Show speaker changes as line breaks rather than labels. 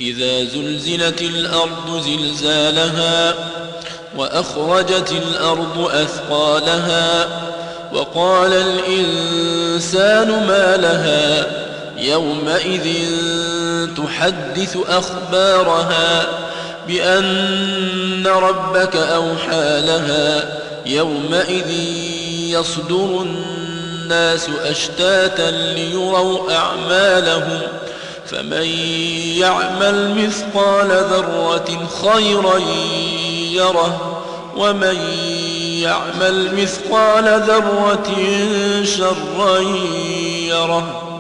إذا زلزلت الأرض زلزالها وأخرجت الأرض أثقالها وقال الإنسان ما لها يومئذ تحدث أخبارها بأن ربك أوحى لها يومئذ يصدر الناس أشتاتا ليروا أعمالهم فمن يعمل مثقال ذرة خيرا يره ومن يعمل مثقال ذرة شرا يره.